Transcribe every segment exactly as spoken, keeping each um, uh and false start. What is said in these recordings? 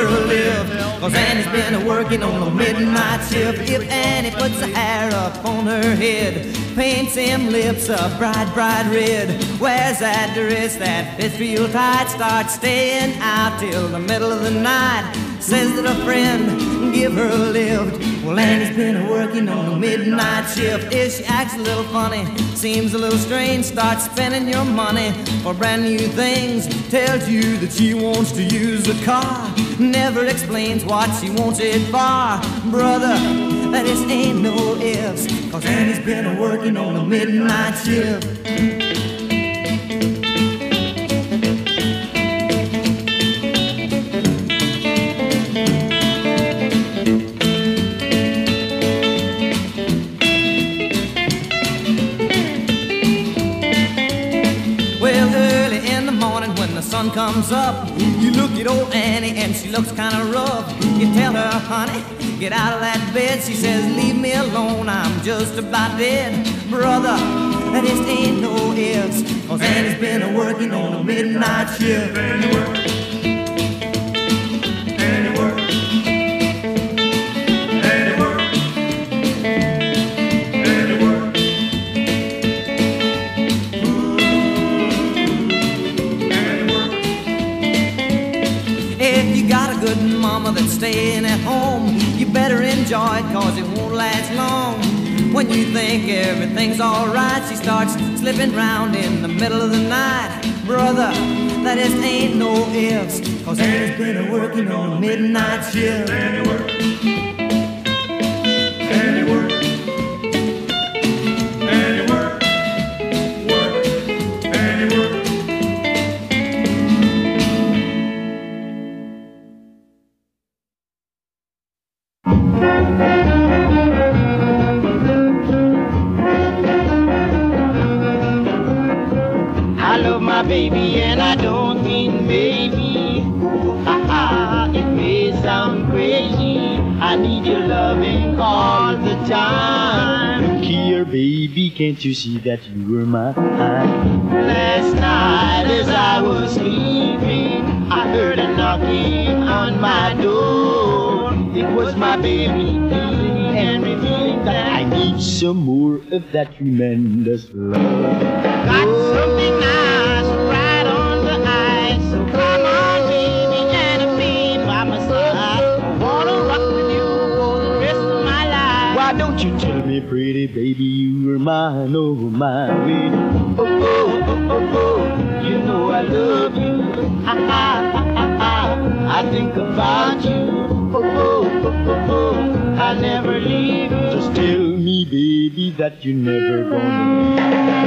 her a lift. Cause Annie's been working on the midnight shift. If Annie puts her hair up on her head, paints them lips a bright, bright red, wears that dress that fits real tight, starts staying out till the middle of the night, says that a friend give her a lift. Well, Annie's been working on the midnight shift. If she acts a little funny, seems a little strange, starts spending your money for brand new things, tells you that she wants to use the car, never explains what she wants it for. Brother, that just ain't no ifs, cause Annie's been working on the midnight shift. Sun comes up, you look at old Annie and she looks kinda rough. You tell her, honey, get out of that bed. She says, leave me alone, I'm just about dead. Brother, that just ain't no ifs, cause Annie's been working on the midnight shift. Annie work, Annie work, Annie work, Annie work. If you got a good mama that's staying at home, you better enjoy it cause it won't last long. When you think everything's alright, she starts slipping round in the middle of the night. Brother, that just ain't no ifs, cause Annie's been working on a midnight shift. Annie work, Annie work, Annie work, work, Annie work. I love my baby and I don't mean maybe. Ah, ah, it may sound crazy. I need your loving all the time. Look here, baby, can't you see that you were mine? Last night as I was sleeping, I heard a knocking on my door. It was my baby feeling and revealing that I need some more of that tremendous love. got something nice right on the ice. So come on, baby, and be by my side. I wanna rock with you for the rest of my life. Why don't you tell me, pretty baby, you were mine, oh my baby. Oh, oh, oh, oh, oh, you know I love you. Ah, ah, ah, ah, ah. I think about you. Oh, oh, oh, oh, oh, I'll never leave you. Just tell me, baby, that you're never gonna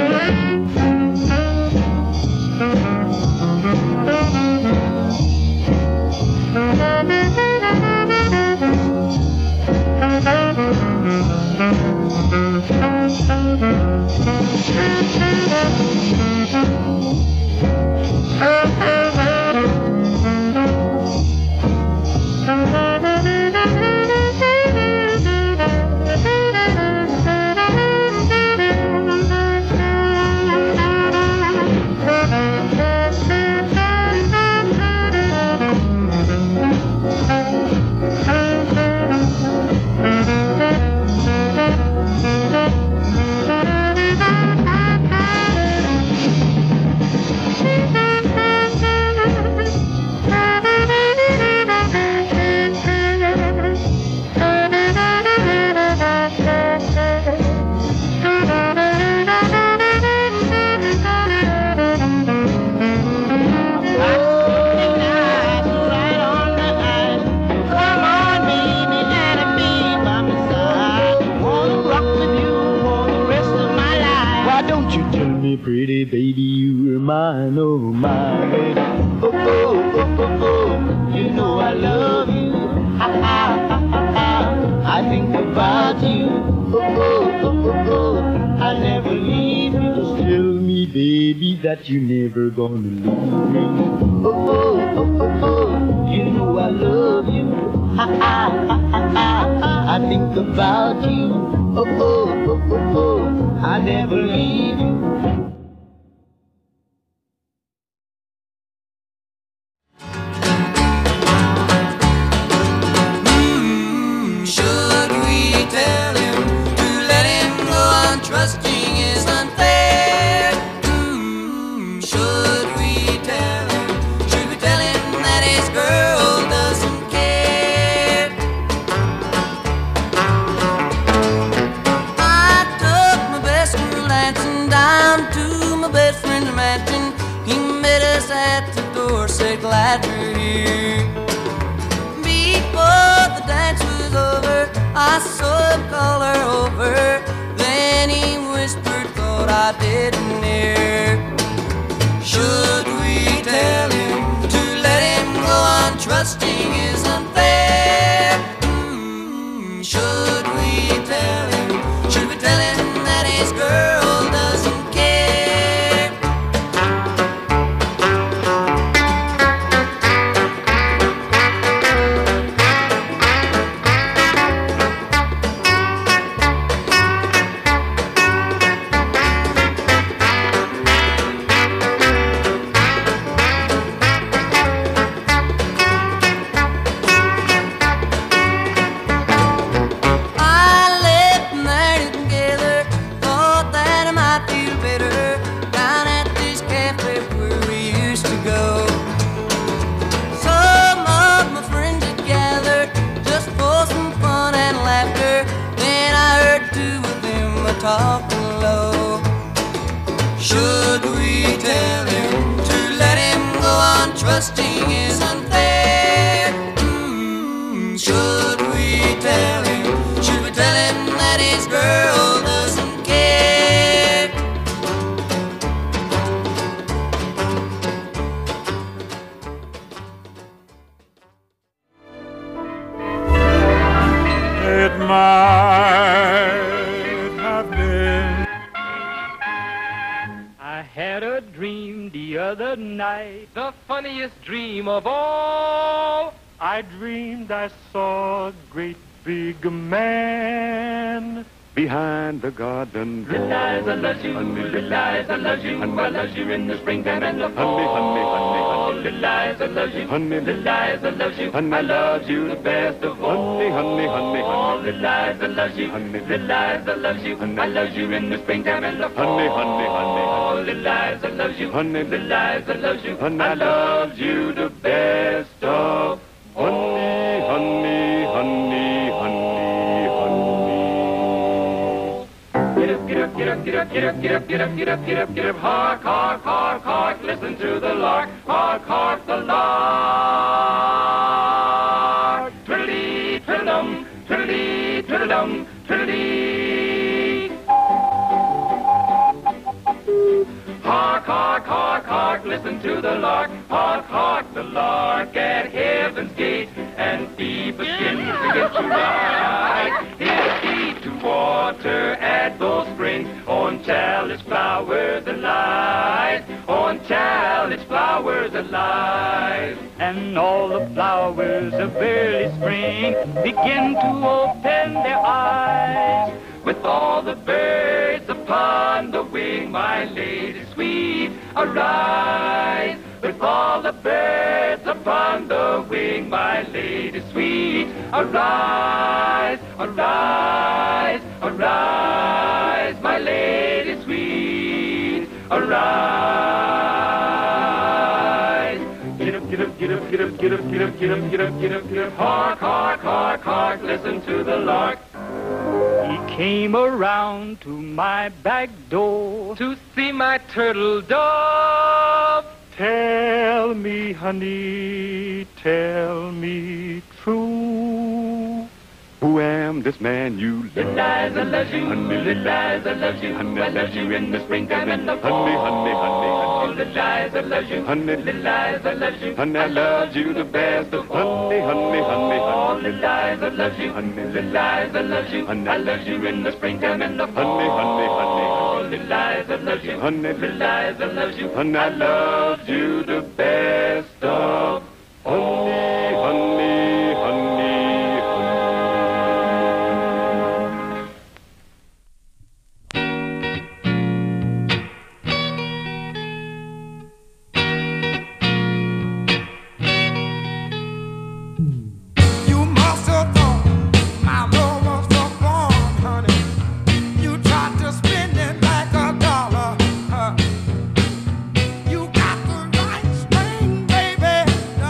pretty baby, you were mine, oh my baby. Oh, oh, oh, oh, oh, you know I love you. Ah, ah, ah, ah, ah. I think about you. Oh, oh, oh, oh, oh, I'll never leave you. Just tell me, baby, that you're never gonna leave me. Oh, oh, oh, oh, oh, you know I love you. Ah, ah, ah, ah, ah. I think about you. Oh, oh, oh, oh, oh, I'll never leave you. down to my best friend's mansion. He met us at the door, said glad you're here. Before the dance was over, I saw him call her over. Then he whispered, thought I didn't hear. Should we tell him to let him go on trusting is unfair? Mm, should we tell him, should we tell him that his girl doesn't care? Talking low. Should we tell him to let him go on trusting is unfair? Mm, should we tell him, should we tell him that his girl doesn't care? It might had a dream the other night, the funniest dream of all. I dreamed I saw a great big man behind the garden door. Little eyes, I love you, little eyes, I love you, I love you in the springtime and the fall. Honey, honey, honey, little eyes, I love you, honey, little eyes, I love you, honey, I love you the best of all. Honey, honey, honey, honey, little eyes, I love you, honey, little eyes, I love you, I love you in the springtime and the fall. Honey, honey, honey, honey, little eyes, I love you, honey, little eyes, I love you, honey, I love you the best of all. Honey, honey, honey, honey. Get up, get up, get up, get up, get up, get up, get up, get up, get up, get up. Hark, hark, hark, hark, listen to the lark. Hark, hark, the lark. Twiddly, twiddle-dum, twiddly, twiddle-dum, twiddly. Hark, hark, hark, hark, listen to the lark. Hark, hark, the lark at heaven's gate. And fever skins begin to rise. His feet to water at those springs. On chalice flowers and lies. On chalice flowers and lies. And all the flowers of early spring begin to open their eyes. With all the birds upon the wing, my lady sweet, arise. With all the birds upon the wing, my lady sweet, arise, arise, arise, my lady sweet, arise. Get up, get up, get up, get up, get up, get up, get up, get up, get up, get up. Hark, hark, hark, hark, listen to the lark. He came around to my back door to see my turtle dove. Tell me, honey, tell me true. Who am this man you love? Little eyes, I love you. Honey, little eyes, I love you. Honey, I love you in the springtime and the fall. Honey, honey, honey, honey. Little eyes, I love you. Honey, little eyes, I love you. Honey, I love you the best of all. Honey, honey, honey, honey. Little eyes, I love you. Honey, little eyes, I love you. Honey, I love you in the springtime and the fall. Honey, honey, honey, honey. Little eyes, I love you. Honey, little eyes, I love you. Honey, I love you the best of all. Honey, honey, honey, honey. You must have thought my love was so gone, honey. You tried to spend it like a dollar. Uh, you got the right string, baby. Uh,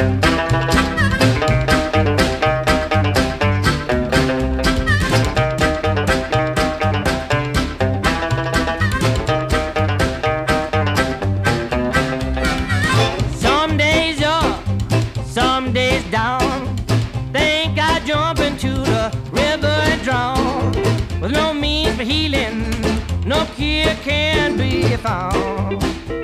Some days up, some days down. Think I jump into the river and drown. With no means for healing, no cure can be found.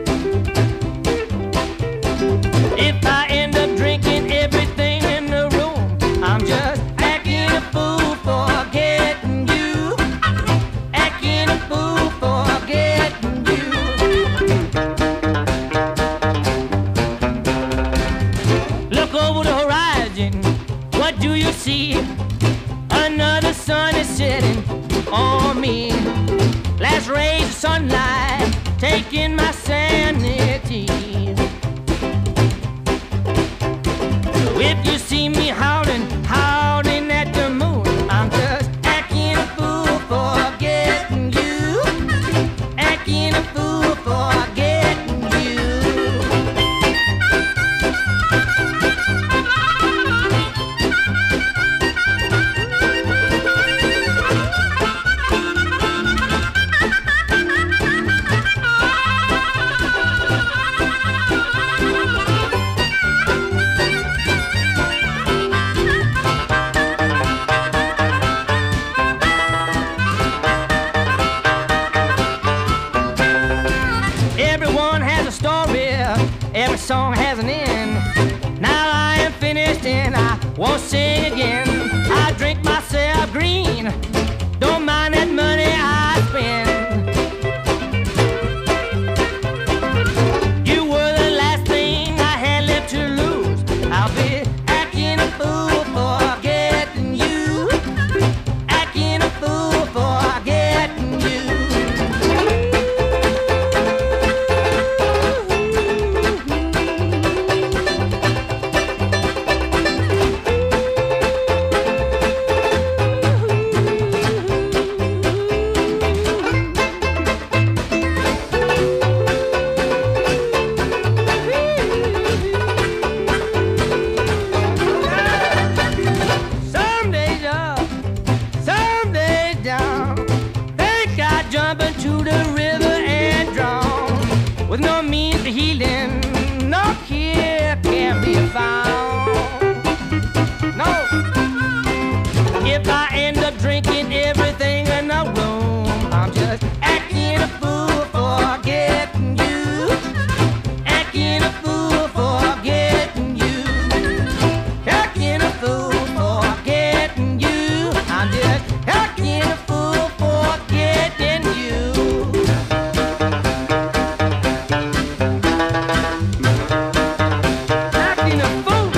If I end up drinking everything in the room, I'm just acting a fool for getting you. Acting a fool for getting you. Look over the horizon, what do you see? Another sun is setting on me. Last rays of sunlight taking my sanity. If you see me howling, howling at the moon, I'm just acting a fool for getting you. Acting a fool for getting you. Everyone has a story, every song has an end. Now I am finished and I won't sing again. I drink myself green, don't mind that money I spend. You were the last thing I had left to lose. I'll be acting a fool for getting you. Acting a fool for getting you. Some days up, some days down. Think I jump into the river and drown. With no means of healing, no cure can be found. No. If I end up drinking everything in the room, I'm just acting a fool for getting you. Acting a fool for getting you. Acting a fool for getting you. I'm just acting a fool for getting you. Acting a fool.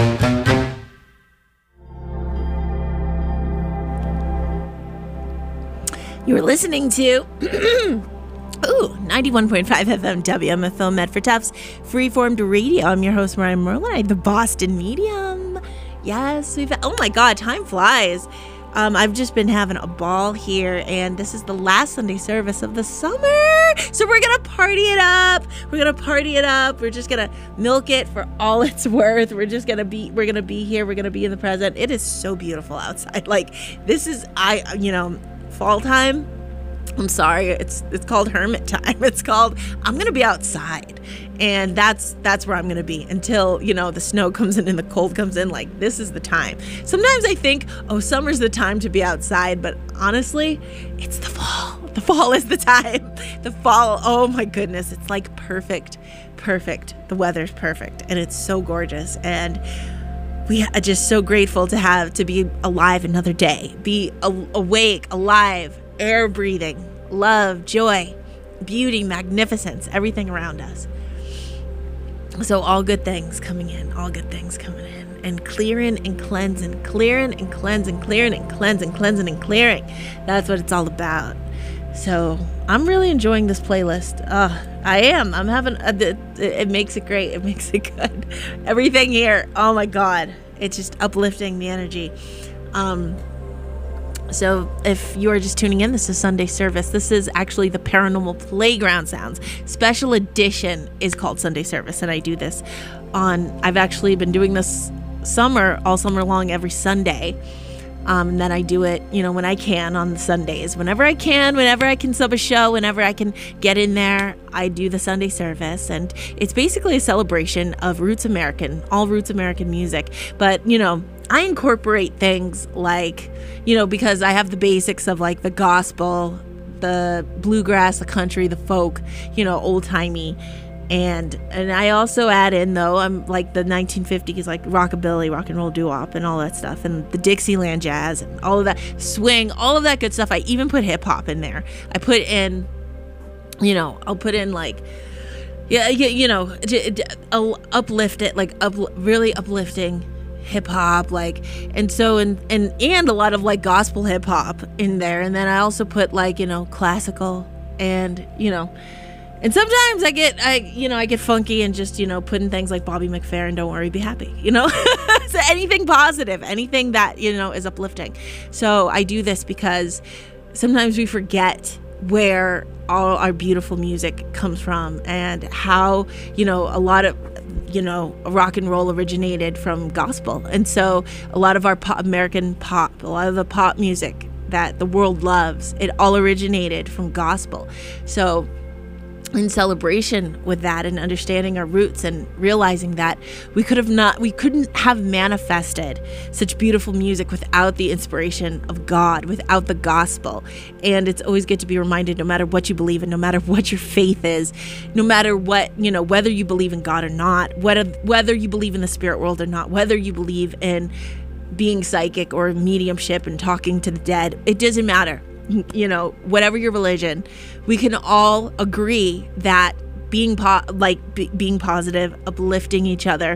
You were listening to Ooh, ninety-one point five F M W M F O Medford Tufts Freeformed Radio. I'm your host, Mariah Merlin, the Boston Medium. Yes, we've oh my god, time flies. Um, I've just been having a ball here, and this is the last Sunday service of the summer. So we're gonna party it up. We're gonna party it up. We're just gonna milk it for all it's worth. We're just gonna be we're gonna be here. We're gonna be in the present. It is so beautiful outside. Like this is I you know, fall time. I'm sorry, it's it's called hermit time. It's called I'm gonna be outside, and that's that's where I'm gonna be until, you know, the snow comes in and the cold comes in. Like, this is the time. Sometimes I think, oh, summer's the time to be outside, but honestly, it's the fall. The fall is the time. The fall, oh my goodness, it's like perfect, perfect. The weather's perfect, and it's so gorgeous, and we are just so grateful to have to be alive another day, be a- awake, alive. Air breathing, love, joy, beauty, magnificence, everything around us. So all good things coming in, all good things coming in, and clearing and cleansing, clearing and cleansing, clearing and cleansing, cleansing and clearing. That's what it's all about. So I'm really enjoying this playlist. Uh, I am. I'm having, a, it, it makes it great. It makes it good. Everything here, oh my God. It's just uplifting the energy. Um, So if you are just tuning in, this is Sunday service. This is actually the Paranormal Playground Sounds. Special edition is called Sunday service, and I do this on, I've actually been doing this summer, all summer long, every Sunday. Um, and then I do it, you know, when I can on the Sundays. Whenever I can, whenever I can sub a show, whenever I can get in there, I do the Sunday service. And it's basically a celebration of Roots American, all Roots American music. But, you know, I incorporate things like, you know, because I have the basics of like the gospel, the bluegrass, the country, the folk, you know, old-timey. And and I also add in, though, I'm like the nineteen fifties, like rockabilly, rock and roll doo-wop and all that stuff, and the Dixieland jazz and all of that, swing, all of that good stuff. I even put hip hop in there. I put in, you know, I'll put in like, yeah, yeah you know, I'll uplift it, like up, really uplifting hip hop, like, and so and and and a lot of like gospel hip hop in there. And then I also put like, you know, classical and, you know. And sometimes I get, I you know, I get funky and just, you know, putting things like Bobby McFerrin, Don't Worry, Be Happy, you know? So anything positive, anything that, you know, is uplifting. So I do this because sometimes we forget where all our beautiful music comes from and how, you know, a lot of, you know, rock and roll originated from gospel. And so a lot of our pop, American pop, a lot of the pop music that the world loves, it all originated from gospel. So in celebration with that and understanding our roots and realizing that we could have not, we couldn't have manifested such beautiful music without the inspiration of God, without the gospel. And it's always good to be reminded, no matter what you believe in, no matter what your faith is, no matter what, you know, whether you believe in God or not, whether, whether you believe in the spirit world or not, whether you believe in being psychic or mediumship and talking to the dead, it doesn't matter. You know, whatever your religion, we can all agree that being po- like b- being positive, uplifting each other,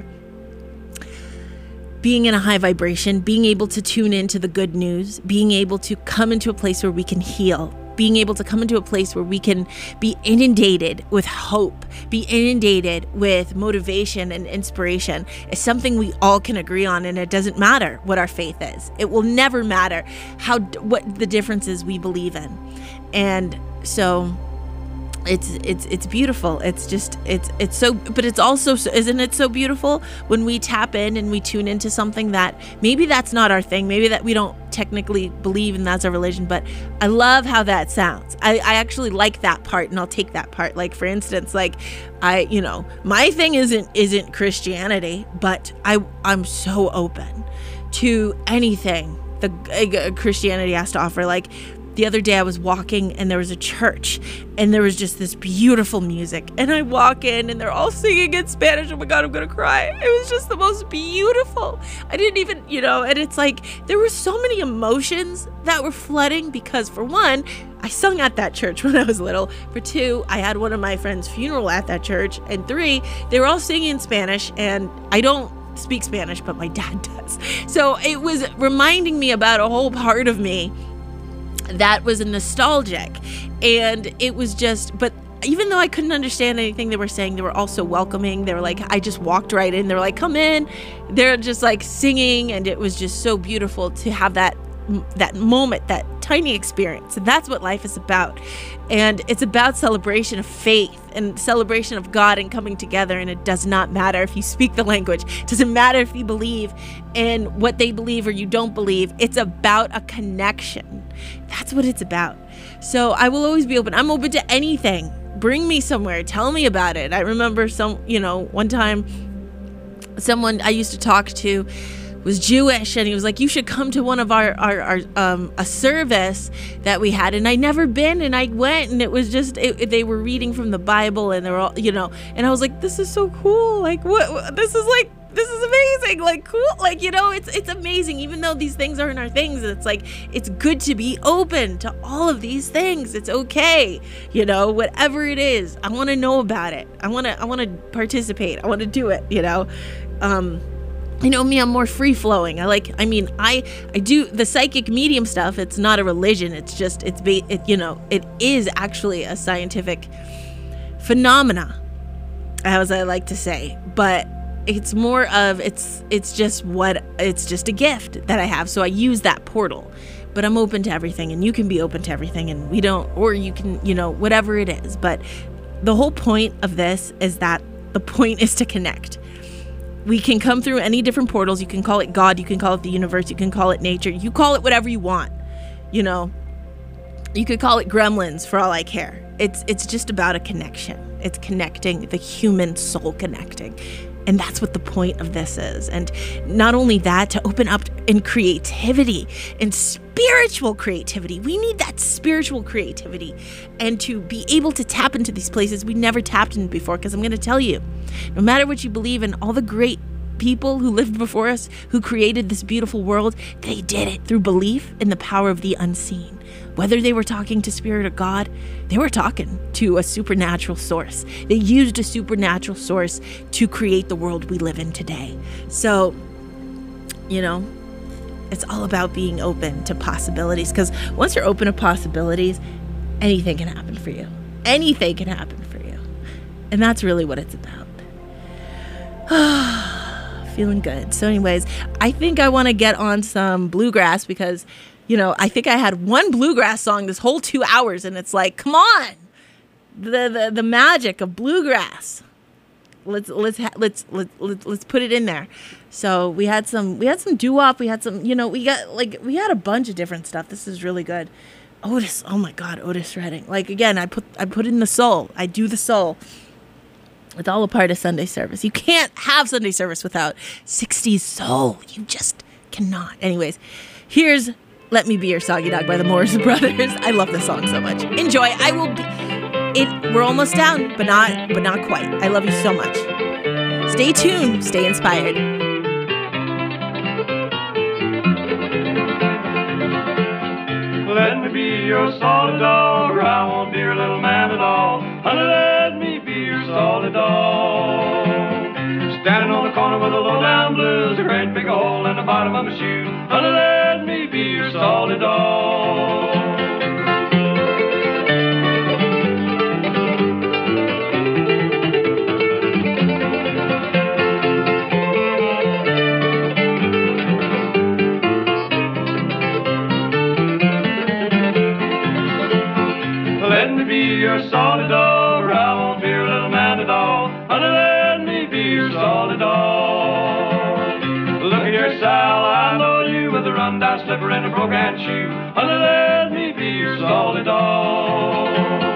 being in a high vibration, being able to tune into the good news, being able to come into a place where we can heal, being able to come into a place where we can be inundated with hope, be inundated with motivation and inspiration is something we all can agree on. And it doesn't matter what our faith is. It will never matter how, what the differences we believe in. And so it's, it's, it's beautiful. It's just, it's, it's so, but it's also, isn't it so beautiful when we tap in and we tune into something that maybe that's not our thing. Maybe that we don't technically believe and that's our religion, but I love how that sounds. I, I actually like that part, and I'll take that part. Like, for instance, like I, you know, my thing isn't, isn't Christianity, but I, I'm so open to anything the uh, Christianity has to offer. Like, the other day I was walking and there was a church and there was just this beautiful music, and I walk in and they're all singing in Spanish. Oh my God, I'm gonna cry. It was just the most beautiful. I didn't even, you know, and it's like there were so many emotions that were flooding because, for one, I sung at that church when I was little. For two, I had one of my friends' funeral at that church. And three, they were all singing in Spanish, and I don't speak Spanish, but my dad does. So it was reminding me about a whole part of me that was nostalgic. And it was just, but even though I couldn't understand anything they were saying, they were also welcoming. They were like, I just walked right in. They were like, come in. They're just like singing. And it was just so beautiful to have that, that moment, that tiny experience. And that's what life is about. And it's about celebration of faith and celebration of God and coming together. And it does not matter if you speak the language. It doesn't matter if you believe in what they believe or you don't believe. It's about a connection. That's what it's about. So I will always be open. I'm open to anything. Bring me somewhere. Tell me about it. I remember some, you know, one time someone I used to talk to was Jewish, and he was like, you should come to one of our, our, our um, a service that we had. And I never been, and I went, and it was just, it, they were reading from the Bible, and they were all, you know, and I was like, this is so cool. Like, what, this is like, this is amazing. Like, cool. Like, you know, it's, it's amazing. Even though these things aren't our things, it's like, it's good to be open to all of these things. It's okay. You know, whatever it is, I want to know about it. I want to, I want to participate. I want to do it, you know? Um, You know me, I'm more free-flowing. I like, I mean, I, I do the psychic medium stuff. It's not a religion. It's just, it's, ba- it, you know, it is actually a scientific phenomena, as I like to say. But it's more of, it's, it's just what, it's just a gift that I have. So I use that portal. but I'm open to everything, and you can be open to everything, and we don't, or you can, you know, whatever it is. But the whole point of this is that the point is to connect. We can come through any different portals. You can call it God, you can call it the universe, you can call it nature, you call it whatever you want. You know, you could call it gremlins for all I care. It's it's just about a connection. It's connecting, the human soul connecting. And that's what the point of this is. And not only that, to open up in creativity and spiritual creativity. We need that spiritual creativity and to be able to tap into these places we never tapped in before. Because I'm going to tell you, no matter what you believe in, all the great people who lived before us, who created this beautiful world, they did it through belief in the power of the unseen. Whether they were talking to spirit or God, they were talking to a supernatural source. They used a supernatural source to create the world we live in today. So, you know, it's all about being open to possibilities, because once you're open to possibilities, anything can happen for you. Anything can happen for you. And that's really what it's about. Feeling good. So anyways, I think I want to get on some bluegrass because, you know, I think I had one bluegrass song this whole two hours, and it's like, come on, the the, the magic of bluegrass. Let's let's ha- let's let's let's let's put it in there. So we had some we had some doo-wop. We had some, you know, we got like we had a bunch of different stuff. This is really good. Otis, oh my God, Otis Redding. Like again, I put I put in the soul. I do the soul. It's all a part of Sunday service. You can't have Sunday service without sixties soul. You just cannot. Anyways, here's Let Me Be Your Soggy Dog by the Morris Brothers. I love this song so much. Enjoy. I will be it we're almost down, but not but not quite. I love you so much. Stay tuned, stay inspired. Let me be your solid dog, or I won't be your little man at all. Honey, let me be your solid dog. Standing on the corner with a low down blues, a great big hole in the bottom of my shoe. Honey, let me be your solid dog. Let me be your solid dog, or I won't be your little man at all. Honey, let me be your solid dog. Look at your Sal, I know you with a run-down slipper and a broke-hand shoe. Honey, let me be your solid dog.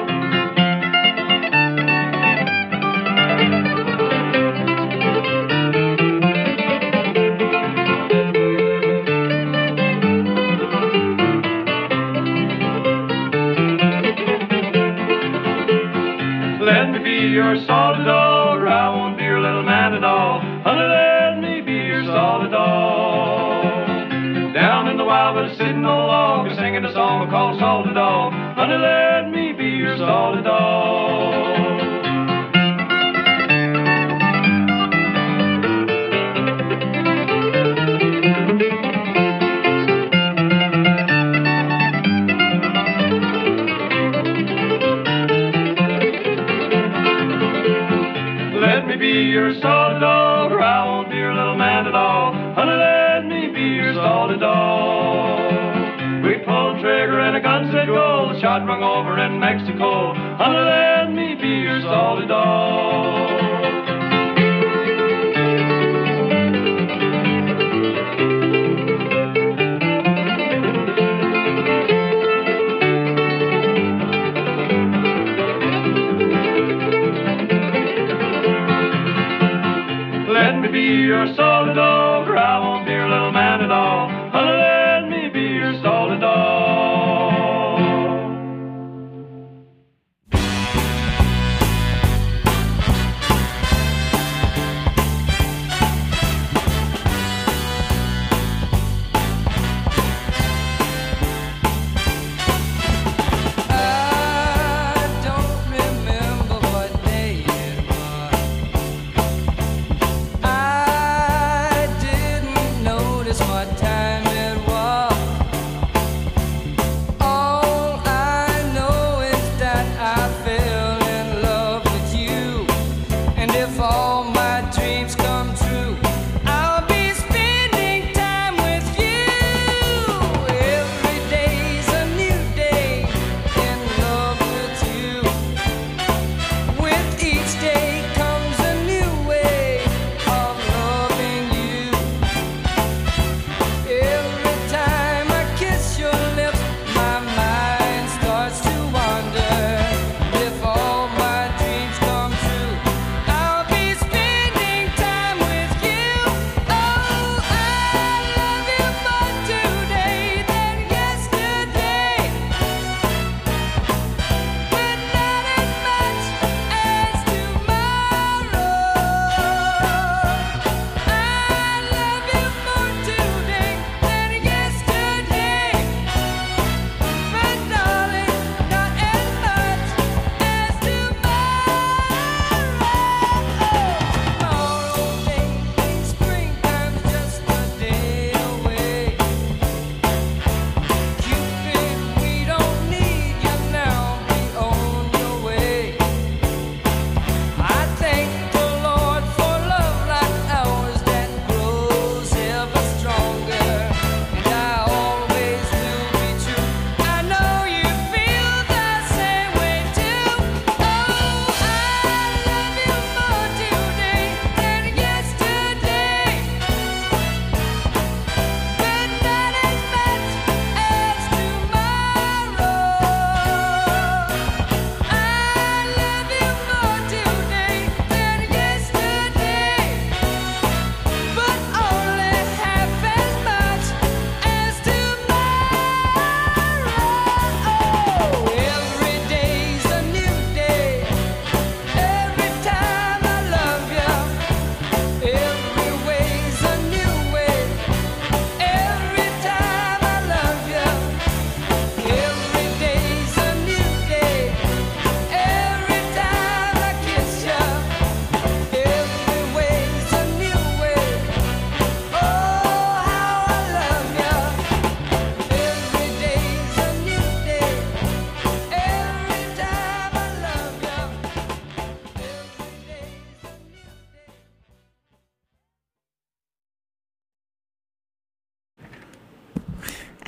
Let me be your solid dog, or I won't be your little man at all. Honey, let me be your solid dog. Down in the wild but sitting on a log, singing a song called Salted Dog. Honey, let me be your solid dog. Let me be your solid dog, or I won't be your little man at all. Honey, let me be your solid dog. We pulled the trigger and a gun said go. The shot rung over in Mexico. Honey, let me be your solid dog. Let me be your solid dog, or I won't be your little man at all. Honey, let me be your solid dog.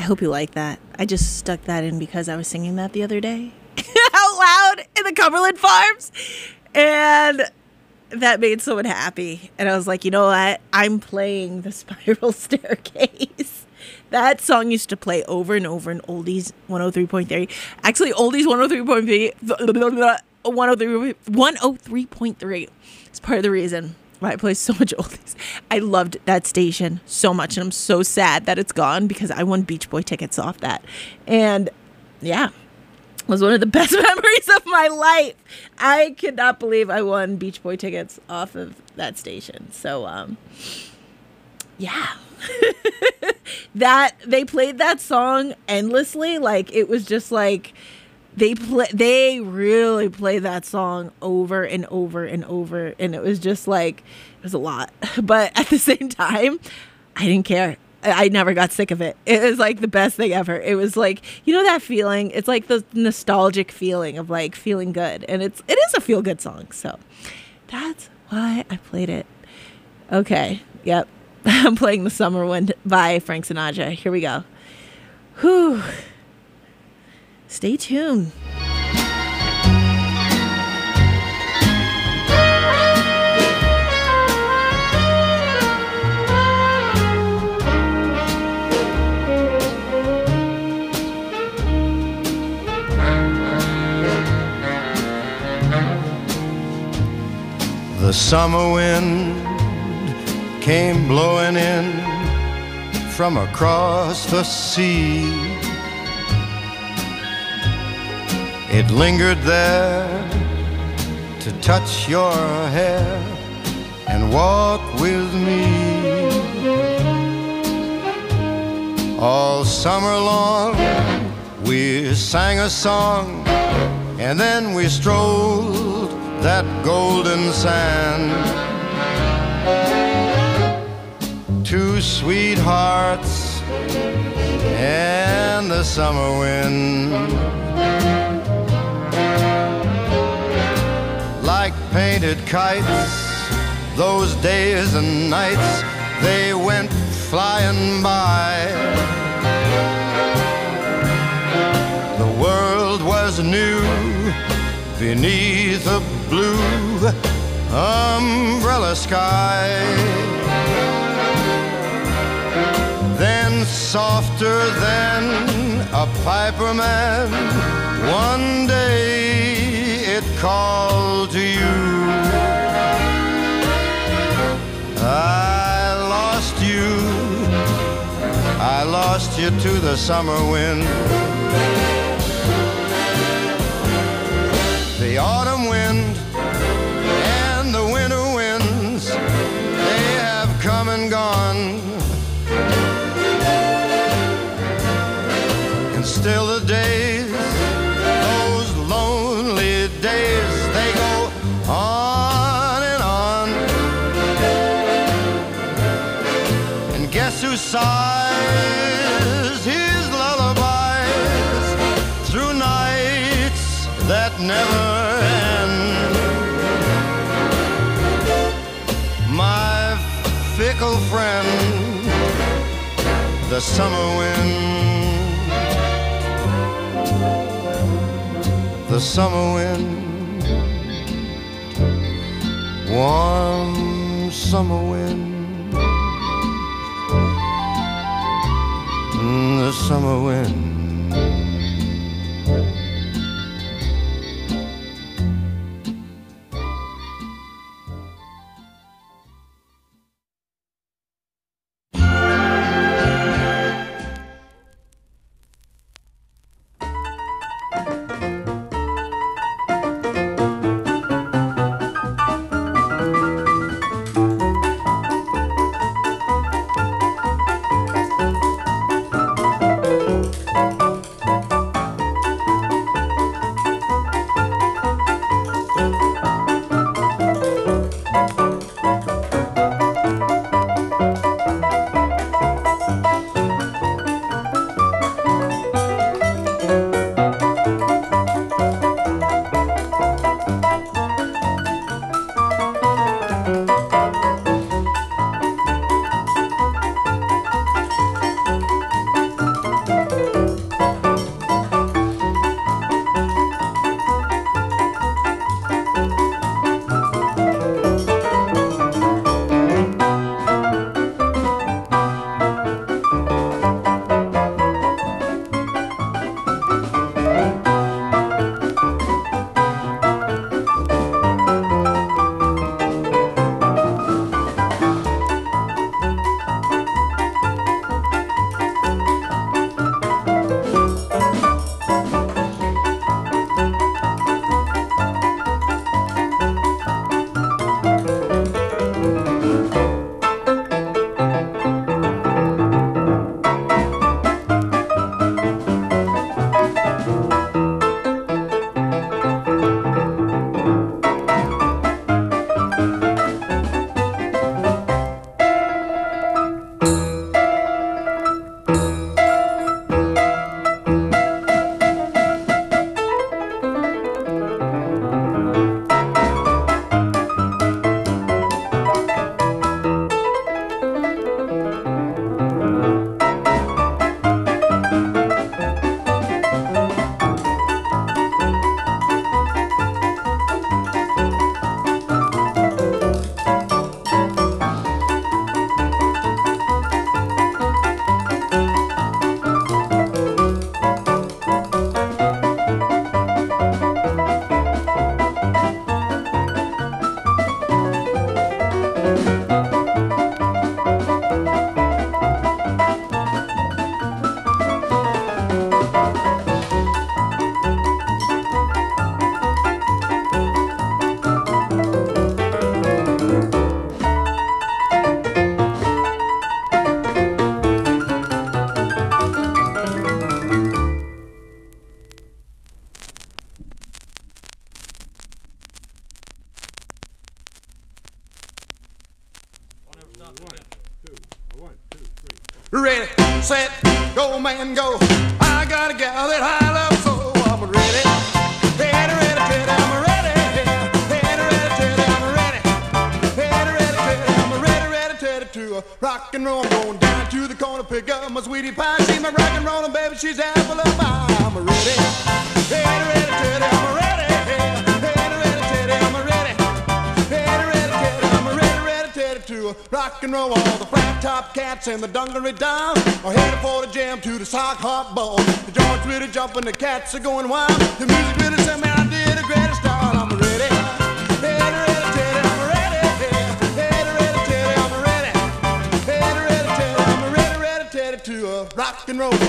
I hope you like that. I just stuck that in because I was singing that the other day out loud in the Cumberland Farms. And that made someone happy. And I was like, you know what? I'm playing the Spiral Staircase. That song used to play over and over in Oldies one oh three point three. Actually, Oldies one oh three point three. one oh three point three. It's part of the reason why I play so much Oldies. I loved that station so much, and I'm so sad that it's gone because I won Beach Boy tickets off that. And yeah, it was one of the best memories of my life. I could not believe I won Beach Boy tickets off of that station. So, um, yeah. That they played that song endlessly. Like, it was just like they play they really played that song over and over and over, and it was just like it was a lot. But at the same time, I didn't care. I never got sick of it. It was like the best thing ever. It was like, you know that feeling? It's like the nostalgic feeling of like feeling good, and it's it is a feel good song. So that's why I played it. Okay. Yep. I'm playing The Summer Wind by Frank Sinatra. Here we go. Whew. Stay tuned. The summer wind came blowing in from across the sea. It lingered there to touch your hair and walk with me. All summer long we sang a song, and then we strolled that golden sand. Two sweethearts and the summer wind, like painted kites, those days and nights, they went flying by. The world was new beneath a blue umbrella sky. Then softer than a piper man, one day it called to you. I lost you, I lost you to the summer wind. The autumn wind and the winter winds, they have come and gone. Still the days, those lonely days, they go on and on. And guess who sighs his lullabies through nights that never end? My fickle friend, the summer wind. The summer wind, warm summer wind, the summer wind. Ready, set, go, man, go. I got a gal that I love so. I'm ready, ready, ready, ready. I'm ready, ready, ready, ready. I'm ready, ready, ready, ready. I'm ready, ready, ready to rock and roll. I'm going down to the corner, pick up my sweetie pie. See my rock and rollin' baby, she's apple of my eye. I'm ready, ready, ready, ready. I'm ready, ready, ready, ready. I'm ready, ready, ready, ready. I'm ready, ready, ready to rock and roll. All the flat top cats and the dungaree down are headed for the jam to the sock hop ball. The joint's really jumping, the cats are going wild. The music really sent me, I did a great start. I'm ready, ready, ready, ready. I'm ready, ready, ready, ready. I'm ready, ready, ready, ready. I'm ready, ready, ready to uh, rock and roll.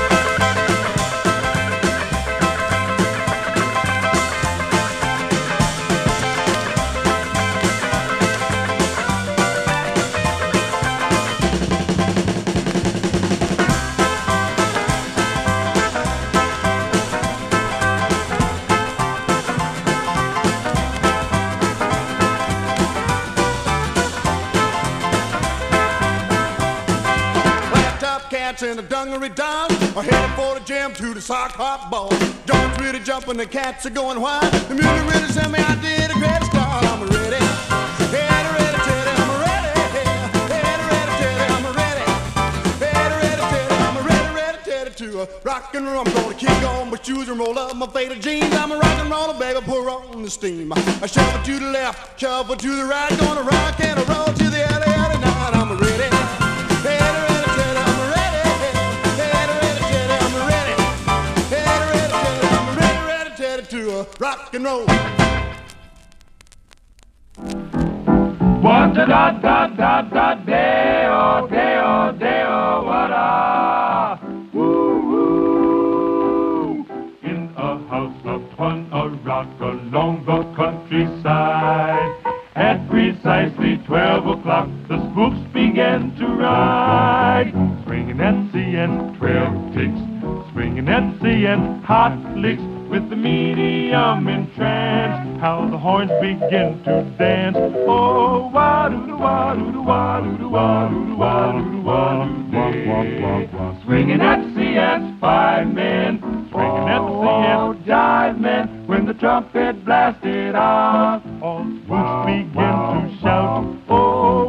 And the dungaree down are headed for the jam to the sock hop ball. Joint's really jumping, the cats are going wild. The music really sent me, I did a great start. I'm ready, ready, ready, ready. I'm ready, ready, ready, ready. I'm ready, ready, ready, ready. I'm ready, ready, ready to uh, rock and roll. I'm gonna kick on my shoes and roll up my faded jeans. I'm a rock and roller, baby, pour on the steam. I shove it to the left, shove it to the right. Gonna rock and roll to the L A tonight. I'm ready, ready, ready. To uh, rock and roll. What da da da da da deo deo deo what a woo woo in a house of fun a rock along the countryside. At precisely twelve o'clock the spooks began to ride, swinging and seeing twelve ticks, swinging and seeing hot licks. With the medium in trance, how the horns begin to dance. Oh, wa-doo-doo-wa-doo-doo-wa-doo-doo-wa-doo-doo-wa-doo-doo-wa-doo-doo-wa. Swinging at the sea as five men, swinging at the sea as jive men. When the trumpet blasted out, all spooks began to shout. Oh,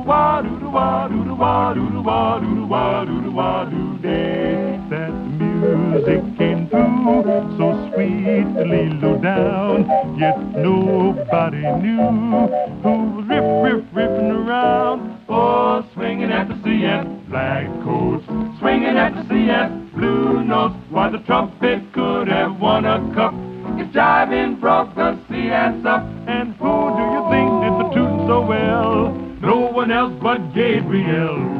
wa-doo-doo-wa-doo-doo-wa-doo-doo-wa-doo-doo-wa-doo-day. That music came through so sweetly low down, yet nobody knew who was riff, riff, riffing around. Oh, swinging at the sea and black coats, swinging at the sea and blue notes. Why the trumpet could have won a cup if jiving broke the sea and up. And who do you think did the tune so well? No one else but Gabriel.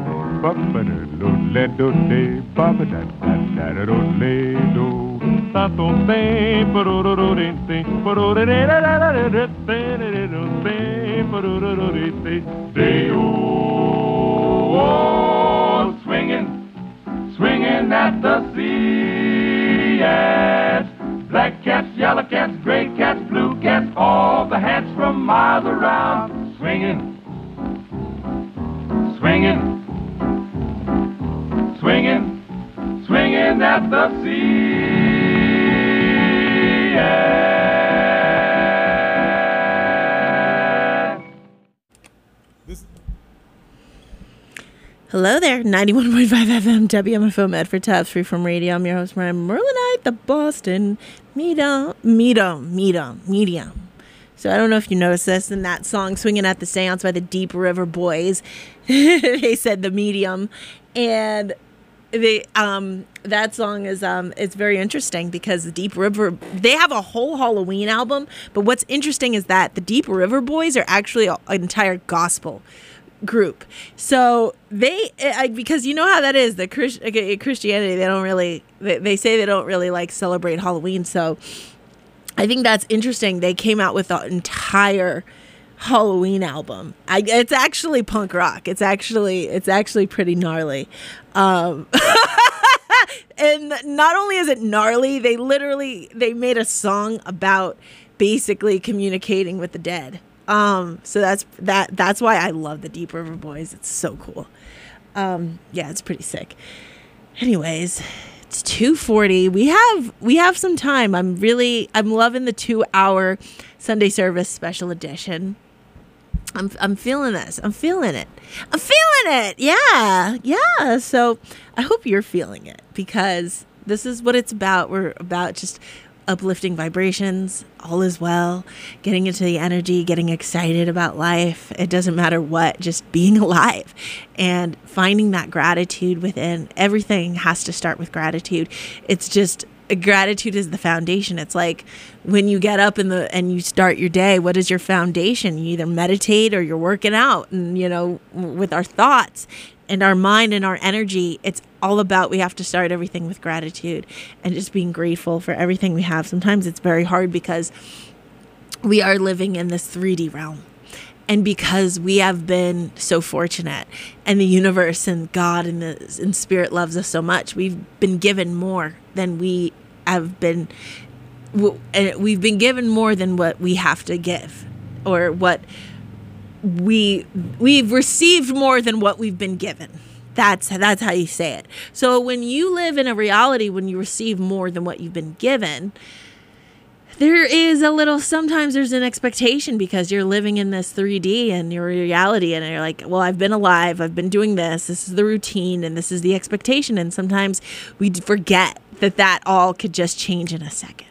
Oh, swinging, swinging at the sea, yes. Black cats, yellow cats, gray cats, blue cats, all the hats from miles around, swinging, swinging. Swinging, swinging at the sea. Yeah. Hello there, ninety-one point five F M W M F O Medford Tabs Free from Radio. I'm your host, Mariah Merlinite, the Boston medium, medium, medium, medium. So I don't know if you noticed this in that song, Swinging at the Seance by the Deep River Boys. They said the medium. And they um that song is um it's very interesting because the Deep River, they have a whole Halloween album, but what's interesting is that the Deep River Boys are actually an entire gospel group. So they I, because you know how that is, the Christ, Christianity, they don't really they, they say they don't really like celebrate Halloween. So I think that's interesting. They came out with an entire Halloween album. I, it's actually punk rock. It's actually it's actually pretty gnarly. Um, and not only is it gnarly, they literally they made a song about basically communicating with the dead. Um, so that's that that's why I love the Deep River Boys. It's so cool. Um, yeah, it's pretty sick. Anyways, it's two forty. We have we have some time. I'm really I'm loving the two hour Sunday service special edition. I'm I'm feeling this. I'm feeling it. I'm feeling it. Yeah. Yeah. So I hope you're feeling it, because this is what it's about. We're about just uplifting vibrations. All is well. Getting into the energy, getting excited about life. It doesn't matter what, just being alive and finding that gratitude within. Everything has to start with gratitude. It's just gratitude is the foundation. It's like when you get up in the and you start your day, what is your foundation? You either meditate or you're working out. And, you know, with our thoughts and our mind and our energy, it's all about, we have to start everything with gratitude and just being grateful for everything we have. Sometimes it's very hard because we are living in this three D realm. And because we have been so fortunate, and the universe and God and, the, and Spirit loves us so much, we've been given more than we have been, we've been given more than what we have to give, or what we, we've received more than what we've been given. That's, that's how you say it. So when you live in a reality, when you receive more than what you've been given, there is a little, sometimes there's an expectation because you're living in this three D and your reality, and you're like, well, I've been alive, I've been doing this, this is the routine, and this is the expectation. And sometimes we forget that that all could just change in a second.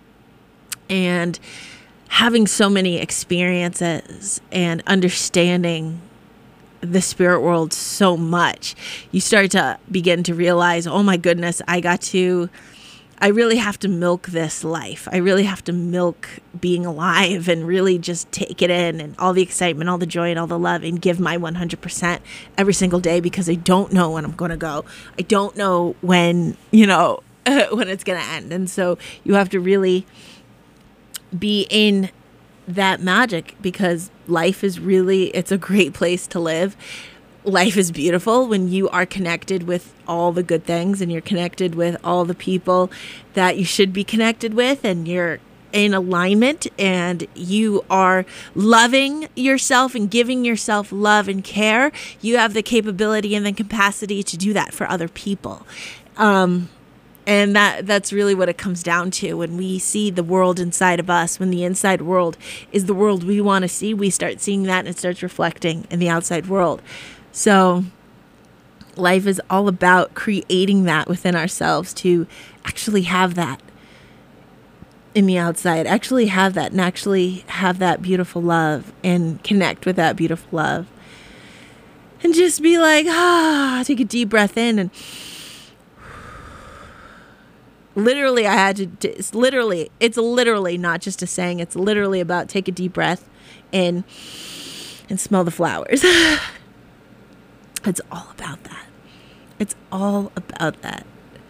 And having so many experiences and understanding the spirit world so much, you start to begin to realize, oh my goodness, I got to I really have to milk this life. I really have to milk being alive and really just take it in, and all the excitement, all the joy, and all the love, and give my one hundred percent every single day, because I don't know when I'm going to go. I don't know when, you know, when it's going to end. And so you have to really be in that magic, because life is really, it's a great place to live. Life is beautiful when you are connected with all the good things, and you're connected with all the people that you should be connected with, and you're in alignment, and you are loving yourself and giving yourself love and care. You have the capability and the capacity to do that for other people. Um, and that that's really what it comes down to. When we see the world inside of us, when the inside world is the world we want to see, we start seeing that, and it starts reflecting in the outside world. So life is all about creating that within ourselves, to actually have that in the outside, actually have that, and actually have that beautiful love, and connect with that beautiful love, and just be like, ah, take a deep breath in. And literally I had to, it's literally, it's literally not just a saying, it's literally about take a deep breath in and smell the flowers. It's all about that. It's all about that.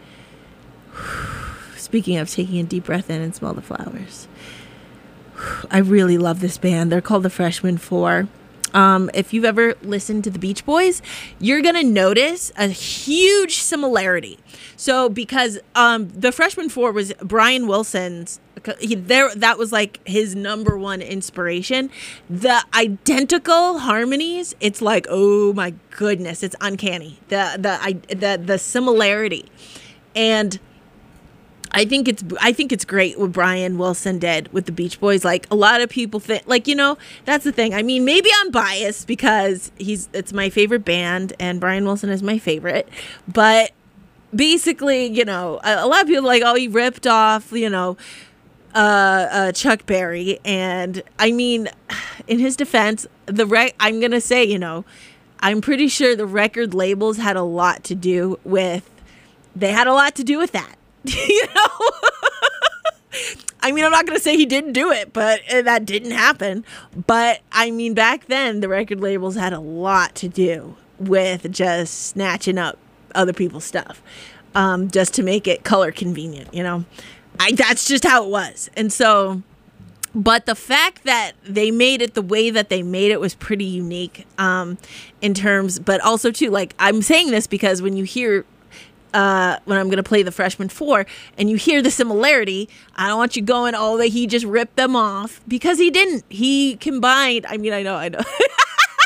Speaking of taking a deep breath in and smell the flowers, I really love this band. They're called the Freshman Four. Um, if you've ever listened to the Beach Boys, you're going to notice a huge similarity. So because um, the Freshman Four was Brian Wilson's, he, there that was like his number one inspiration. The identical harmonies, it's like, oh my goodness, it's uncanny. The the I, the the similarity, and I think it's I think it's great what Brian Wilson did with the Beach Boys. Like, a lot of people think, like, you know, that's the thing. I mean, maybe I'm biased because he's it's my favorite band and Brian Wilson is my favorite. But basically, you know, a, a lot of people are like, oh, he ripped off, you know, uh, uh, Chuck Berry. And I mean, in his defense, the rec- I'm going to say, you know, I'm pretty sure the record labels had a lot to do with, they had a lot to do with that. You know, I mean, I'm not going to say he didn't do it, but uh, that didn't happen. But I mean, back then, the record labels had a lot to do with just snatching up other people's stuff, um, just to make it color convenient. You know, I, that's just how it was. And so, but the fact that they made it the way that they made it was pretty unique, um, in terms, but also too, like, I'm saying this because when you hear Uh, when I'm going to play the Freshman Four and you hear the similarity, I don't want you going, oh, that he just ripped them off, because he didn't. He combined, I mean, I know, I know.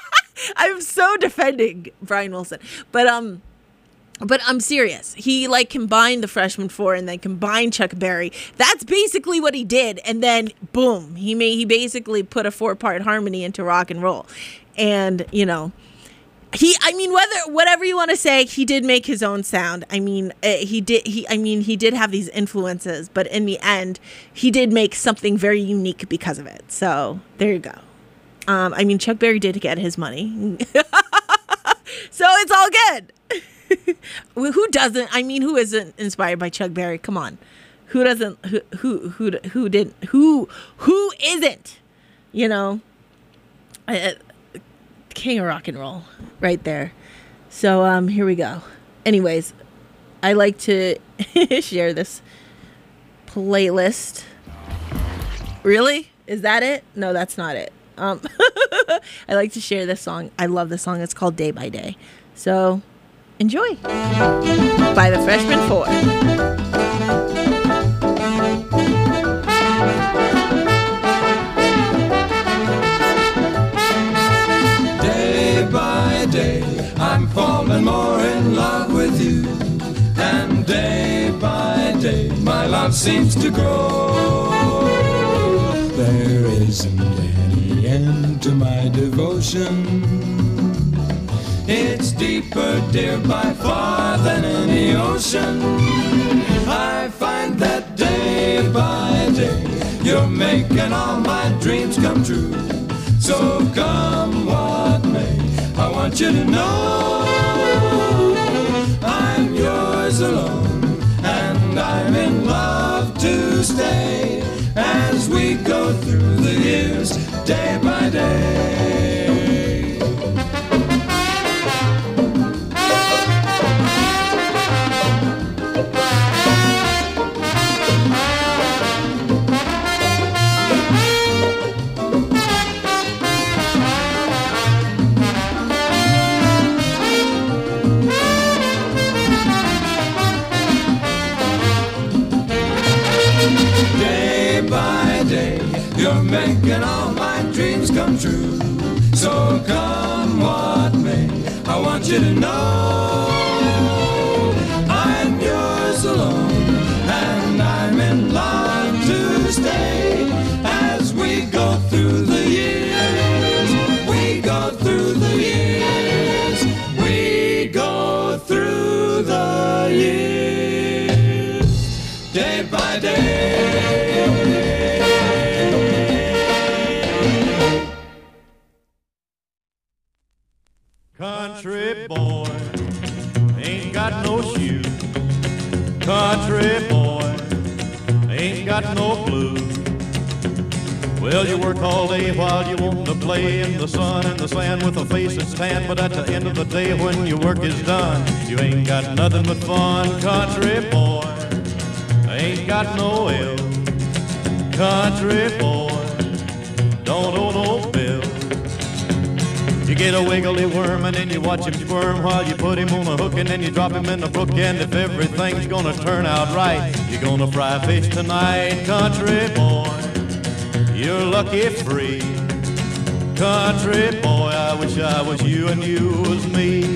I'm so defending Brian Wilson, but um, but I'm serious. He like combined the Freshman Four and then combined Chuck Berry. That's basically what he did, and then boom, he made he basically put a four part harmony into rock and roll, and you know. He, I mean, whether whatever you want to say, he did make his own sound. I mean, uh, he did. He, I mean, he did have these influences, but in the end, he did make something very unique because of it. So there you go. Um, I mean, Chuck Berry did get his money, so it's all good. Who doesn't? I mean, who isn't inspired by Chuck Berry? Come on, who doesn't? Who who who who didn't? Who who isn't? You know. I, King of rock and roll right there. So um here we go. Anyways, I like to share this playlist. Really? Is that it? No, that's not it. Um I like to share this song. I love this song. It's called Day by Day. So enjoy. By the Freshman Four. I'm falling more in love with you, and day by day my love seems to grow. There isn't any end to my devotion. It's deeper, dear, by far than any ocean. I find that day by day you're making all my dreams come true. So come what may, I want you to know I'm yours alone, and I'm in love to stay as we go through the years, day by day. You're making all my dreams come true. So come what may, I want you to know I'm yours alone, and I'm in love to stay as we go through the years. We go through the years. We go through the years. Day by day. Country boy, ain't got no shoes. Country boy, ain't got no clue. Well, you work all day while you want to play in the sun and the sand with a face that's tan, but at the end of the day when your work is done, you ain't got nothing but fun. Country boy, ain't got no L. Country boy, don't owe no bill. You get a wiggly worm and then you watch him squirm while you put him on a hook and then you drop him in the brook. And if everything's gonna turn out right, you're gonna fry fish tonight. Country boy, you're lucky free. Country boy, I wish I was you and you was me.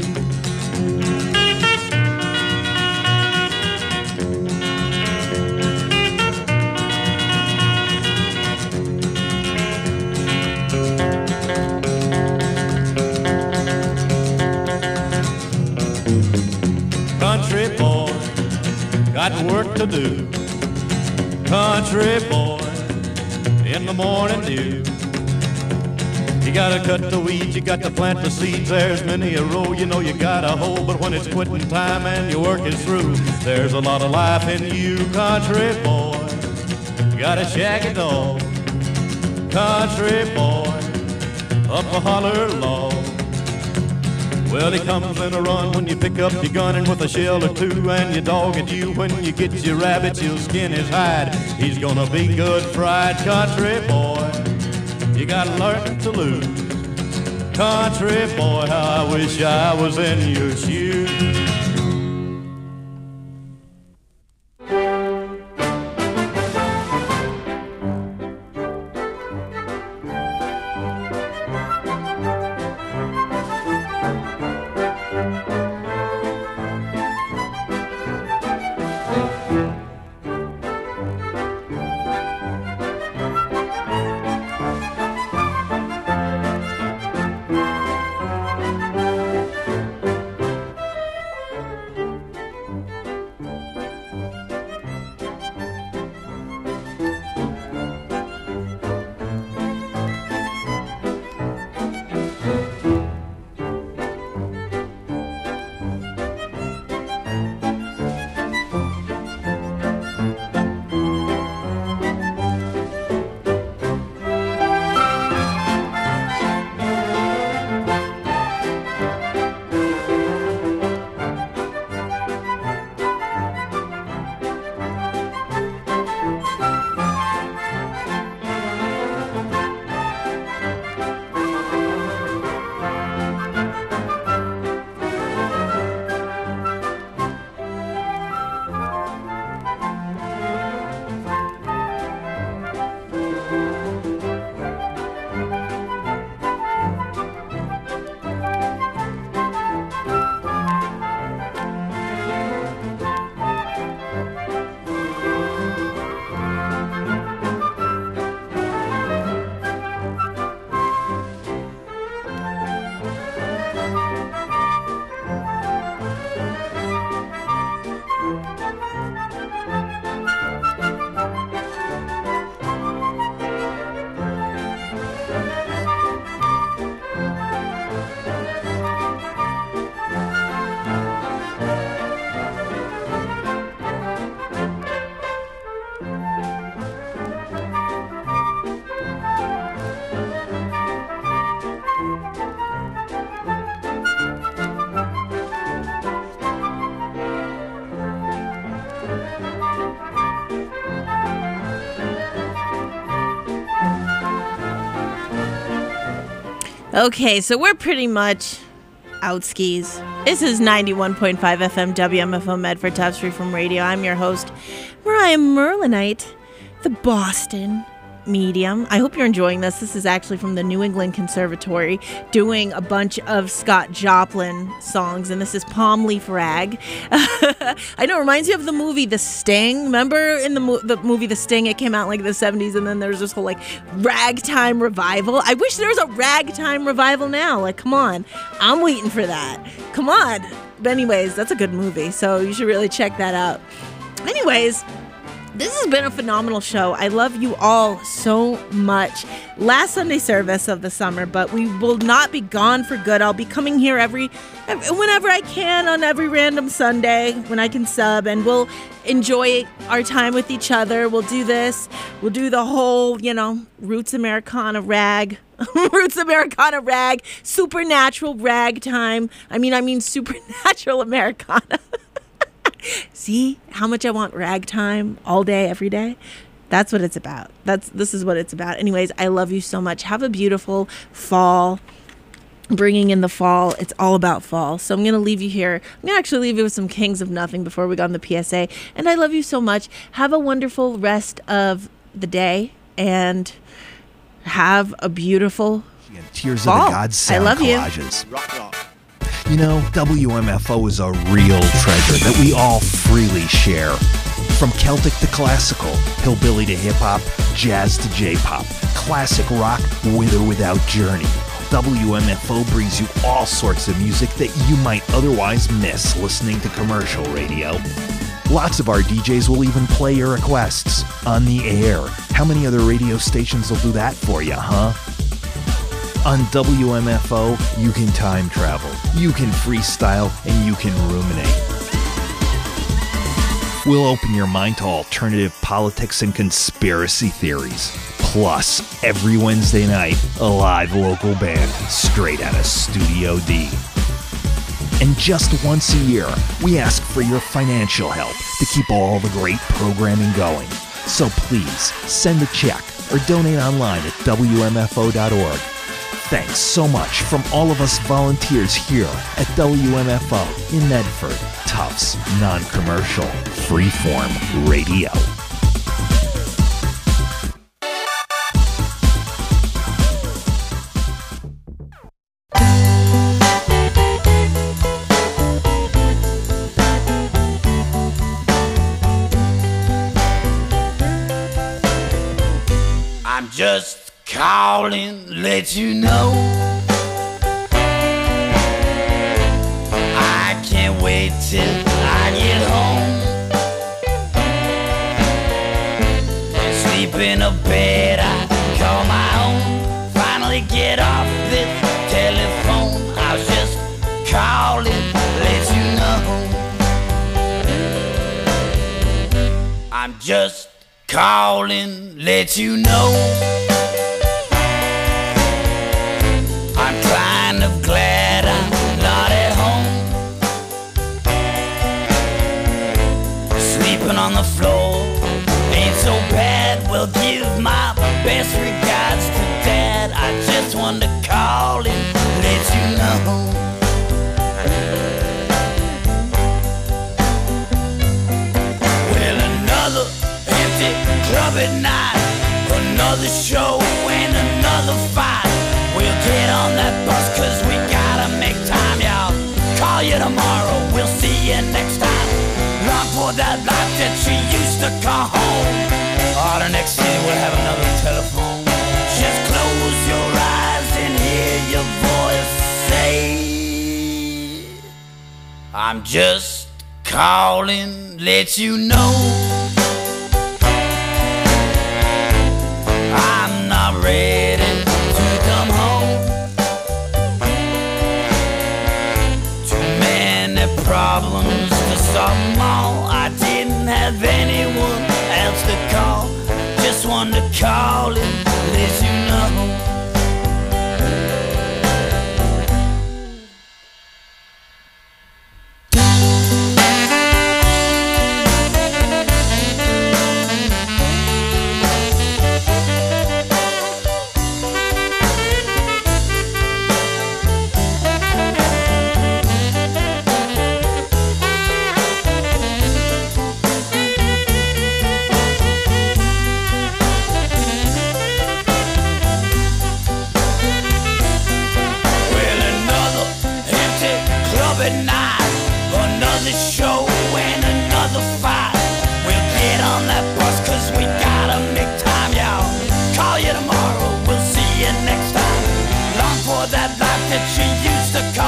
Country boy, got work to do. Country boy, in the morning dew. You gotta cut the weeds, you got to plant the seeds. There's many a row you know you gotta hoe, but when it's quitting time and your work is through, there's a lot of life in you. Country boy, you got a shaggy dog. Country boy, up a holler log. Well, he comes in a run when you pick up your gun, and with a shell or two, and your dog and you. When you get your rabbit, you'll skin his hide. He's gonna be good fried. Country boy, you gotta learn to lose. Country boy, how I wish I was in your shoes. Okay, so we're pretty much out skis. This is ninety-one point five F M W M F O Medford Tufts Freeform Radio. I'm your host, Mariah Merlinite, the Boston medium. I hope you're enjoying this. This is actually from the New England Conservatory doing a bunch of Scott Joplin songs, and this is Palm Leaf Rag. I know, it reminds me of the movie The Sting. Remember in the, mo- the movie The Sting, it came out in like the seventies, and then there's this whole like ragtime revival. I wish there was a ragtime revival now. Like, come on. I'm waiting for that. Come on. But anyways, that's a good movie, so you should really check that out. Anyways, this has been a phenomenal show. I love you all so much. Last Sunday service of the summer, but we will not be gone for good. I'll be coming here every, whenever I can on every random Sunday when I can sub, and we'll enjoy our time with each other. We'll do this. We'll do the whole, you know, Roots Americana rag. Roots Americana rag. Supernatural ragtime. I mean, I mean supernatural Americana. See how much I want ragtime all day, every day? That's what it's about. That's This is what it's about. Anyways, I love you so much. Have a beautiful fall. Bringing in the fall. It's all about fall. So I'm going to leave you here. I'm going to actually leave you with some Kings of Nothing before we go on the P S A. And I love you so much. Have a wonderful rest of the day. And have a beautiful Tears fall. of the Gods sound I love collages. you. You know, W M F O is a real treasure that we all freely share. From Celtic to classical, hillbilly to hip-hop, jazz to J-pop, classic rock with or without Journey. W M F O brings you all sorts of music that you might otherwise miss listening to commercial radio. Lots of our D Js will even play your requests on the air. How many other radio stations will do that for you, huh? On W M F O, you can time travel, you can freestyle, and you can ruminate. We'll open your mind to alternative politics and conspiracy theories. Plus, every Wednesday night, a live local band straight out of Studio D. And just once a year, we ask for your financial help to keep all the great programming going. So please, send a check or donate online at W M F O dot org. Thanks so much from all of us volunteers here at W M F O in Medford, Tufts Non-Commercial Freeform Radio. I'm just calling, let you know I can't wait till I get home. Sleep in a bed I call my own. Finally get off this telephone. I was just calling, let you know I'm just calling, let you know I'm kind of glad I'm not at home. Sleeping on the floor ain't so bad. Well, give my best regards to Dad. I just wanted to call and let you know well, another empty club at night, another show and another fight. We'll get on that bus cause we gotta make time, y'all. Call you tomorrow, we'll see you next time. Long for that life that you used to call home. Or the next day we'll have another telephone. Just close your eyes and hear your voice say I'm just calling, let you know I'm not ready to come home. Too many problems to solve them all. I didn't have anyone else to call. Just wanted to call and let you know show and another fight. We'll get on that bus cause we gotta make time, y'all. Call you tomorrow, we'll see you next time. Long for that life that you used to call